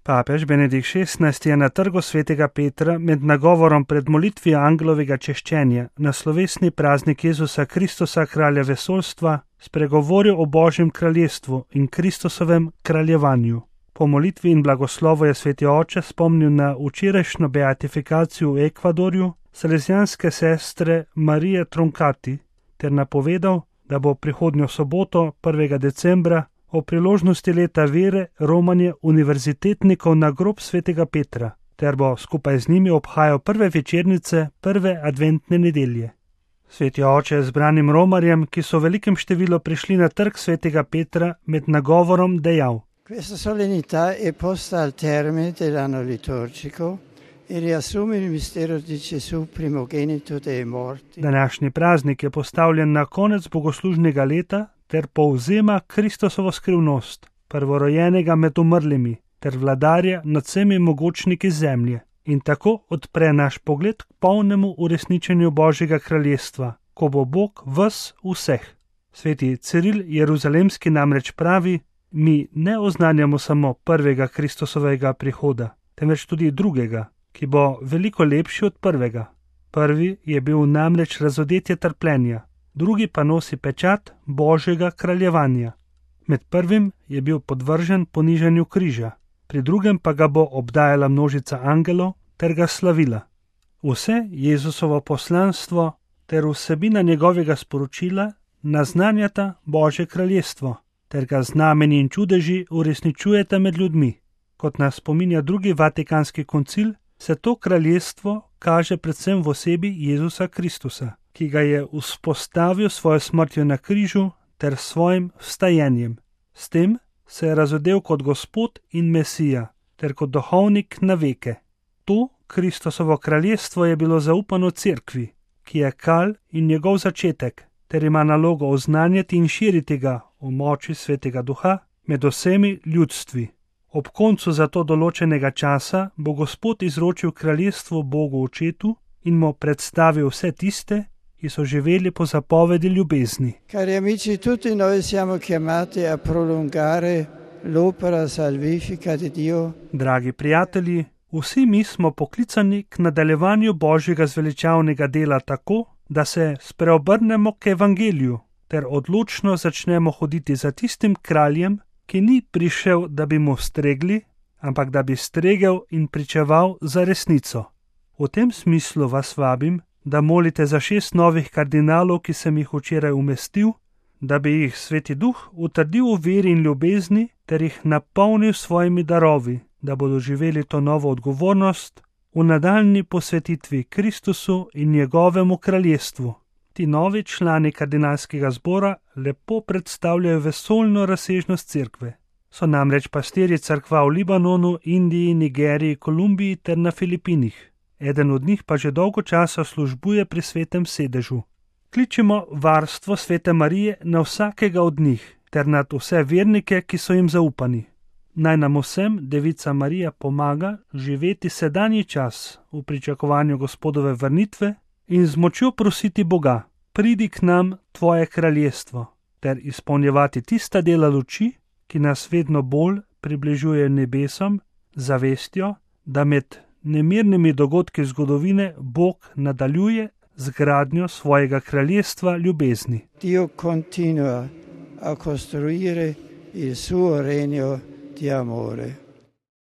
Papež Benedikt XVI je na trgu svetega Petra med nagovorom pred molitvijo angelovega češčenja na slovesni praznik Jezusa Kristusa, kralja vesoljstva, spregovoril o Božjem kraljestvu in Kristusovem kraljevanju. Po molitvi in blagoslovu je sveti oče spomnil na včerajšnjo beatifikacijo v Ekvadorju salesijanske sestre Marije Troncati ter napovedal, da bo prihodnjo soboto, 1. decembra, o priložnosti leta vere romanje univerzitetnikov na grob svetega Petra, ter bo skupaj z njimi obhajal prve večernice prve adventne nedelje. Sveti oče je zbranim romarjem, ki so v velikem številu prišli na trg svetega Petra, med nagovorom dejal: Questa solennità è posta al termine dell'anno liturgico e riassume il mistero di Gesù primogenito dei morti. Današnji praznik je postavljen na konec bogoslužnega leta ter povzema Kristusovo skrivnost, prvorojenega med umrlimi, ter vladarja nad vsemi mogočniki zemlje, in tako odpre naš pogled k polnemu uresničenju Božjega kraljestva, ko bo Bog ves vseh. Sveti Ciril Jeruzalemski namreč pravi: mi ne oznanjamo samo prvega Kristusovega prihoda, temveč tudi drugega, ki bo veliko lepši od prvega. Prvi je bil namreč razodetje trpljenja, drugi pa nosi pečat Božjega kraljevanja. Med prvim je bil podvržen ponižanju križa, pri drugem pa ga bo obdajala množica angelov ter ga slavila. Vse Jezusovo poslanstvo ter vsebina njegovega sporočila naznanjata Božje kraljestvo, ter ga znamenji in čudeži uresničujeta med ljudmi. Kot nas spominja drugi Vatikanski koncil, se to kraljestvo kaže predvsem v osebi Jezusa Kristusa, ki ga je vzpostavil svojo smrtjo na križu ter svojim vstajenjem. S tem se je razodel kot Gospod in Mesija ter kot duhovnik na veke. To Kristusovo kraljestvo je bilo zaupano cerkvi, ki je kralj in njegov začetek, ter ima nalogo oznanjati in širiti ga v moči svetega duha med vsemi ljudstvi. Ob koncu za to določenega časa bo Gospod izročil kraljestvo Bogu Očetu in mu predstavil vse tiste, ki so živeli po zapovedi ljubezni. Cari amici, tutti noi siamo chiamati a prolungare l'opera salvifica di Dio. Dragi prijatelji, vsi mi smo poklicani k nadaljevanju Božjega zveličavnega dela tako, da se spreobrnemo k evangeliju ter odločno začnemo hoditi za tistim kraljem, ki ni prišel, da bi mu stregli, ampak da bi stregel in pričeval za resnico. V tem smislu vas vabim, da molite za 6 novih kardinalov, ki sem jih včeraj umestil, da bi jih Sveti Duh utrdil v veri in ljubezni ter jih napolnil svojimi darovi, da bodo živeli to novo odgovornost v nadaljnji posvetitvi Kristusu in njegovemu kraljestvu. Ti novi člani kardinalskega zbora lepo predstavljajo vesoljno razsežnost cerkve. So namreč pastirji cerkva v Libanonu, Indiji, Nigeriji, Kolumbiji ter na Filipinih. Eden od njih pa že dolgo časa službuje pri svetem sedežu. Kličimo varstvo svete Marije na vsakega od njih ter nad vse vernike, ki so jim zaupani. Naj nam vsem Devica Marija pomaga živeti sedanji čas v pričakovanju Gospodove vrnitve in z močjo prositi Boga: pridi k nam tvoje kraljestvo, ter izpolnjevati tista dela luči, ki nas vedno bolj približuje nebesom, zavestjo, da med nemirnimi dogodki zgodovine Bog nadaljuje z gradnjo svojega kraljestva ljubezni. Dio continua a costruire il suo regno di amore.